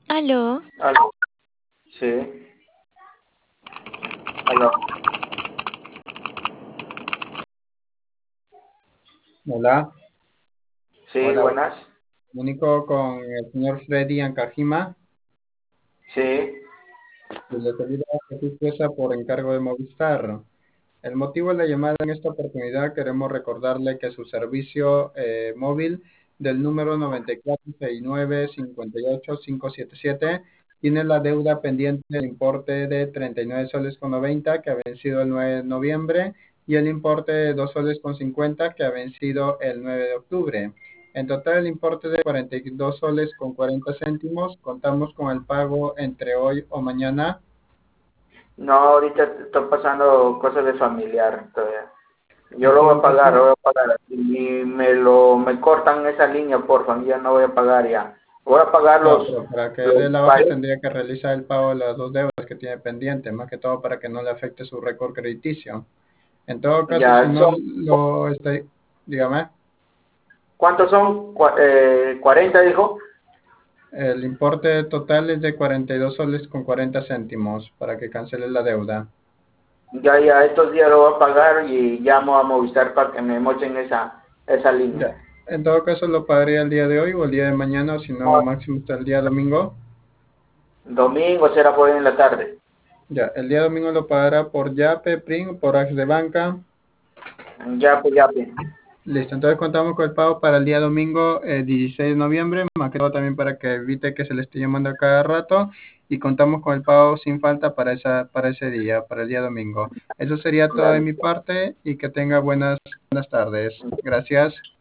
Aló, Aló, sí, aló, Hola, sí, hola, buenas, comunico con el señor Freddy Ancajima sí, y le saluda Jesús Presa por encargo de Movistar. El motivo de la llamada en esta oportunidad queremos recordarle que su servicio móvil del número 9469-58577 tiene la deuda pendiente del importe de 39 soles con 90 que ha vencido el 9 de noviembre y el importe de 2 soles con 50 que ha vencido el 9 de octubre. En total el importe de 42 soles con 40 céntimos. Contamos con el pago entre hoy o mañana. no, ahorita estoy pasando cosas de familiar todavía. Yo En lo voy todo a pagar, lo caso, voy a pagar, y me cortan esa línea, porfa, ya no voy a pagar ya. Voy a pagar no, pero para que los dé la baja 40, tendría que realizar el pago de las dos deudas que tiene pendiente, más que todo para que no le afecte su récord crediticio. En todo caso, si ya no son, lo está, dígame, ¿cuántos son? 40 dijo, el importe total es de 42 soles con 40 céntimos para que cancele la deuda. ya estos días lo voy a pagar y llamo a Movistar para que me mochen esa línea. Ya, en todo caso lo pagaría el día de hoy o el día de mañana, o si no, máximo hasta el día domingo. Domingo será por ahí en la tarde. Ya, el día domingo lo pagará por Yape, Pring, por Ax de Banca. Ya, pues ya, pues. Listo, entonces contamos con el pago para el día domingo 16 de noviembre, más que todo también para que evite que se le esté llamando a cada rato y contamos con el pago sin falta para ese día, para el día domingo. Eso sería todo de Dale. mi parte y que tenga buenas tardes. Gracias.